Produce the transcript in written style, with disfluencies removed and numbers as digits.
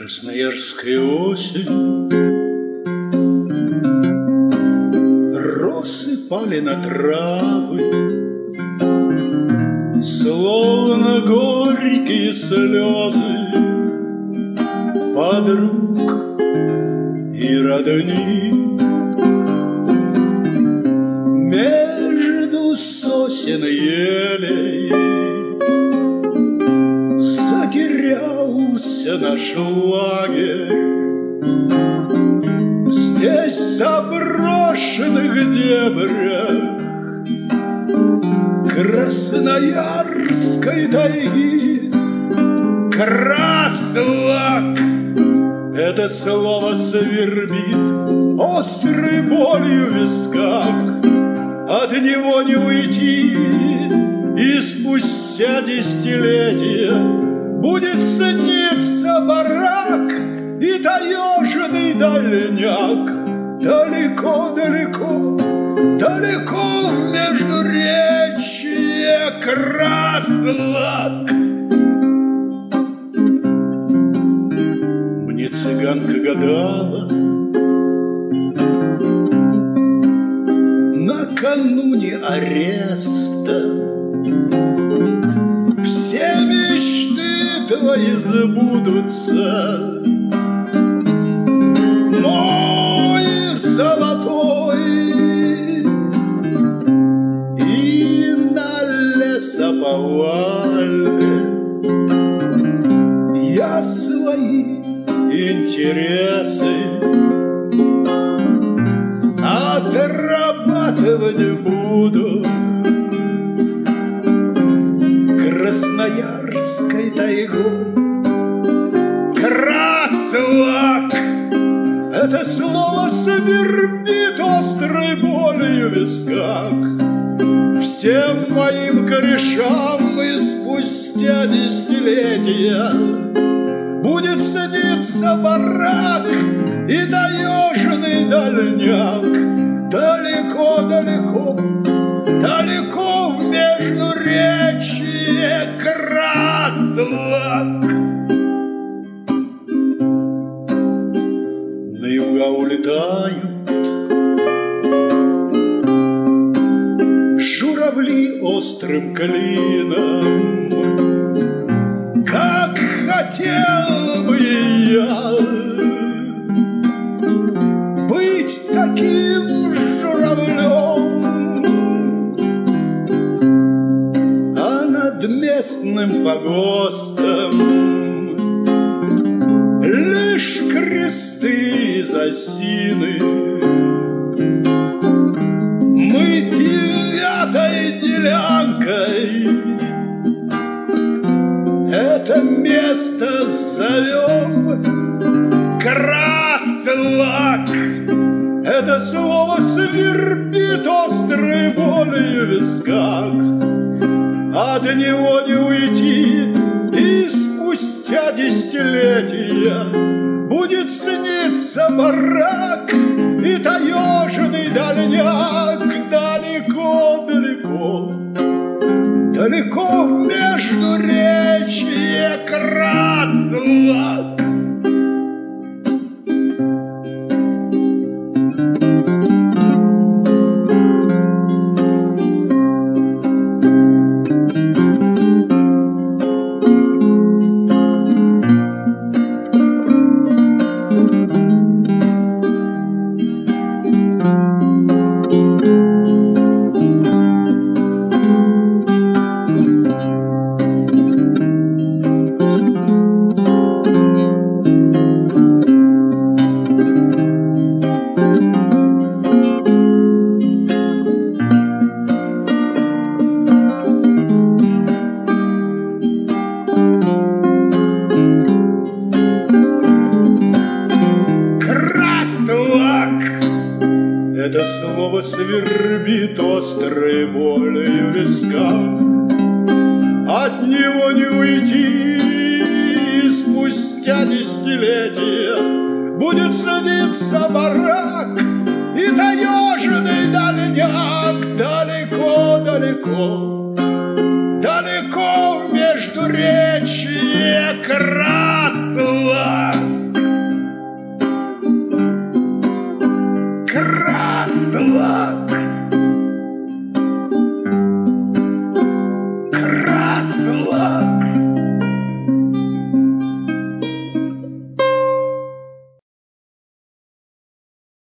Красноярская осень, росы пали на травы, словно горькие слезы подруг и родни. Между сосен елей затерялся наш лагерь. Здесь, в заброшенных дебрях Красноярской тайги, краслак — это слово свербит острой болью в висках. От него не уйти, и спустя десятилетия будет сниться барак и таежный дальняк. Далеко-далеко, далеко в междуречье краслак. Мне цыганка гадала накануне ареста: все мечты твои сбудутся, мой золотой. И на лесоповале я свои интересы отрабатывать буду Красноярской тайгой. Краслак — это слово свербит острой болью в висках. Всем моим корешам и спустя десятилетия будет сниться барак и таежный дальняк. Далеко-далеко, далеко в междуречье краслак. На юга улетают журавли острым клином. Как хотел бы я быть таким журавлем, а над местным погостом лишь кресты из осины. Мы 9-й делянкой это место зовем краслак. Это слово свербит острой болью в висках. От него не уйти, и спустя десятилетия будет сниться барак и таежный дальняк. Далеко-далеко, далеко в междуречье краслак. Это слово свербит острой болью в висках. От него не уйти, и спустя десятилетия будет сниться барак и таежный дальняк. Далеко-далеко, далеко в междуречье красок.